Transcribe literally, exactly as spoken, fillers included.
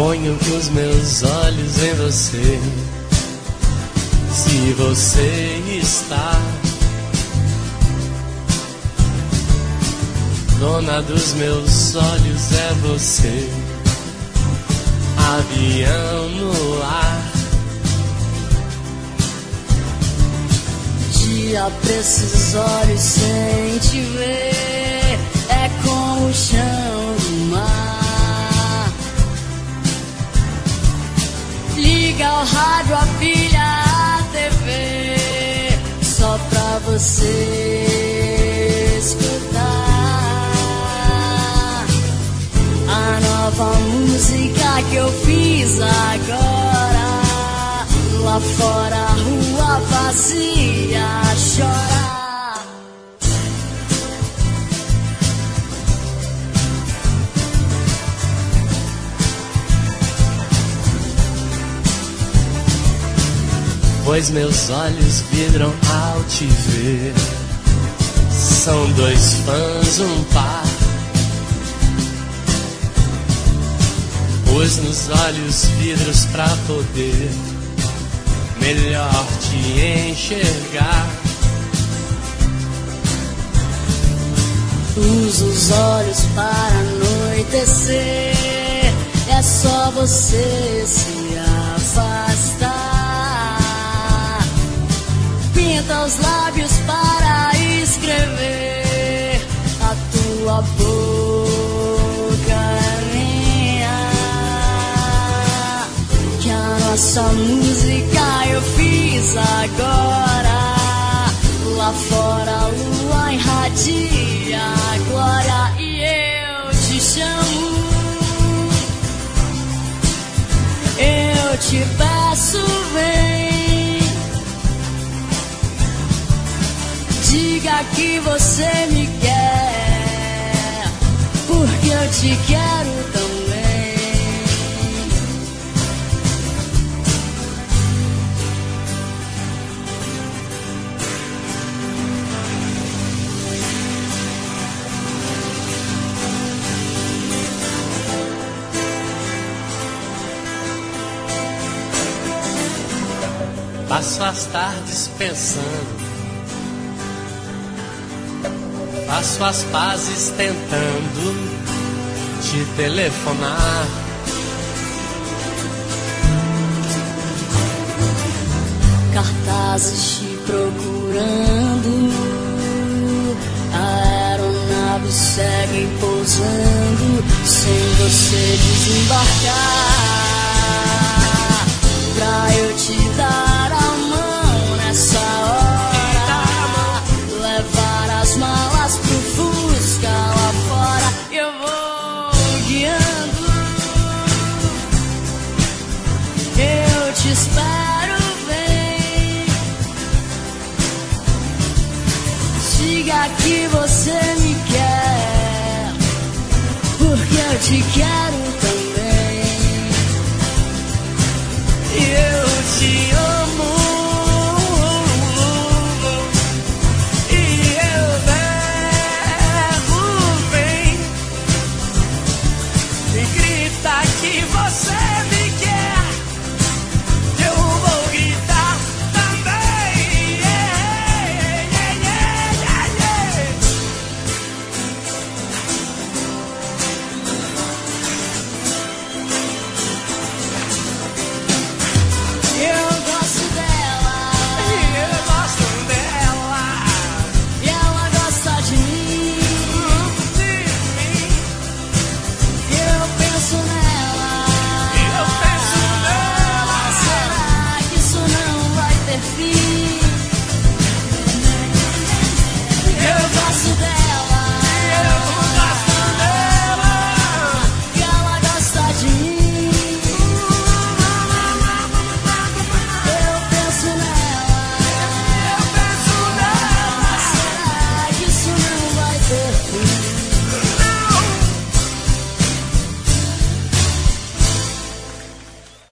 Ponho os meus olhos em você. Se você está dona dos meus olhos, é você. Avião no ar. Dia pra esses olhos sem te ver é como o chão do mar. Liga o rádio, a pilha, a T V, só pra você escutar a nova música que eu fiz agora. Lá fora a rua vazia chora. Pois meus olhos vidram ao te ver. São dois fãs, um par. Pus nos olhos vidros pra poder melhor te enxergar. Usa os olhos para anoitecer. É só você se afastar. Pinta os lábios para escrever. A tua boca é minha. Que a nossa música eu fiz agora. Lá fora a lua irradia a glória e eu te chamo. Eu te peço, vem. Diga que você me quer, porque eu te quero também. Passo as tardes pensando, faço as pazes tentando te telefonar. Cartazes te procurando, aeronaves seguem pousando, sem você desembarcar. Pra eu te dar a mão nessa hora, levar as malas pro Fusca lá fora, eu vou guiando. Eu te espero, vem. Diga que você me quer, porque eu te quero